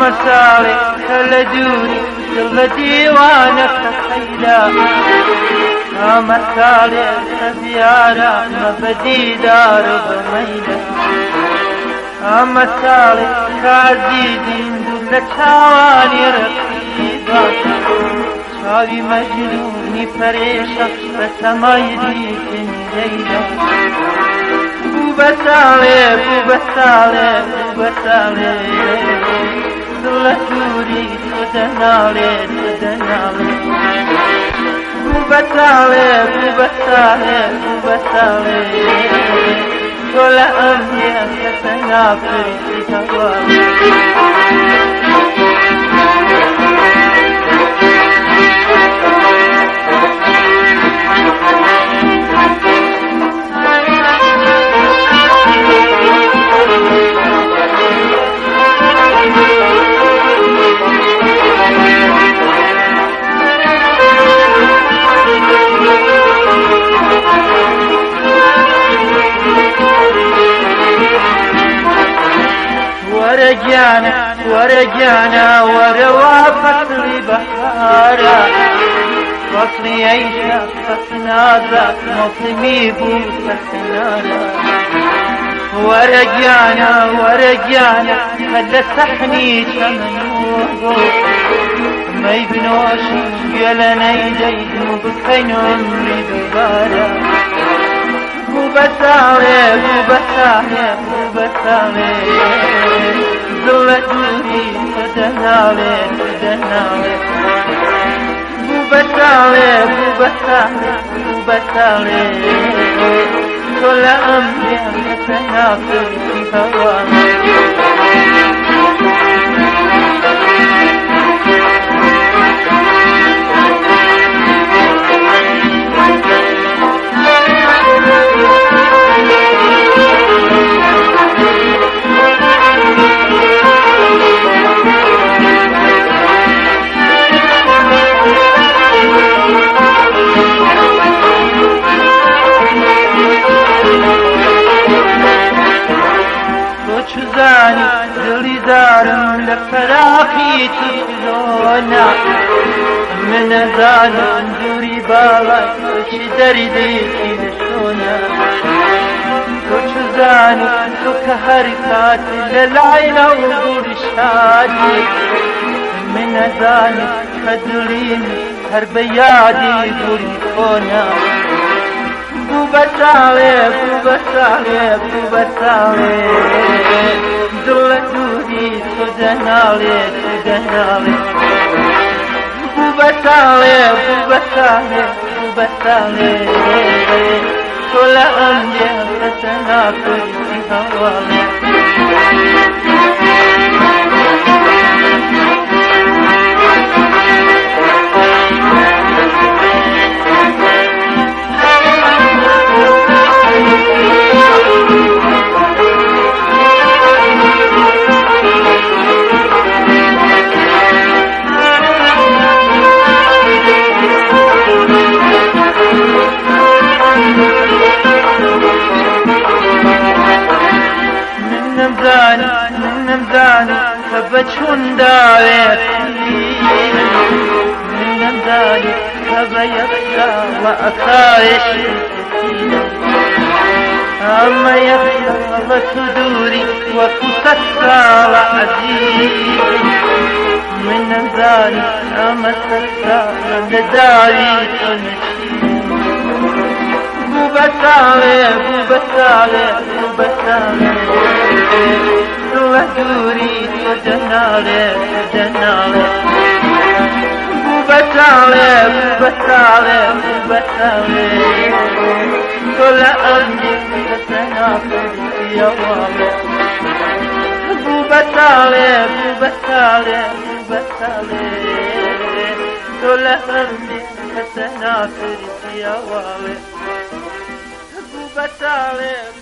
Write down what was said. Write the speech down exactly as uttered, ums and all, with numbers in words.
مسالي خلدوني دل ديوانك خيلا مسالي سبيارا مبدي دار بميلا مسالي كعزيزين دل تاواني رقيبا شاوي مجنوني فريشة بسماي ديكن ليلا بوبسالي بوبسالي بوبسالي دلتوري تدنالي تدنالي بوبسالي بوبسالي بوبسالي كل أمني أتسنافر في هوالي ورجعنا ورجعنا وروا فصل بحارا فصل عيشة فصنازة موسمي بوسنارا ورجعنا ورجعنا هلا سحني شمنوه ما يبنوش يلا نيدي مبكين عمري ببارا بوبسالي بوبسالي بوبسالي دلتوري تدنالي تدنالي بوبسالي بوبسالي بوبسالي كل أمري أتسنافر في هوالي زاني دلي زارم لفراقي تفلونا من زاني جوري بالا شدري ديكي نشونا كوش زاني كوك حركات للعيلة وقول شادي من زاني خدليني هربيادي قولي كونا بوبسالي بوبسالي بوبسالي دلتوري تدنالي تدنالي بوبسالي بوبسالي بوبسالي كل أمري أتسنافر في هوالي من مزاني فبتشون داويتي من مزاني فبيخشى وأخايش أما يخشى وصدوري وكسكسى وعزيز من مزاني أما سكسى نداري تنشي بوبسالي بوبسالي بوبسالي دلتوري تدنالي تدنالي بوبسالي بوبسالي بوبسالي كل أمري أتسنافر في هوالي بوبسالي بوبسالي بوبسالي كل أمري أتسنافر في هوالي بوبسالي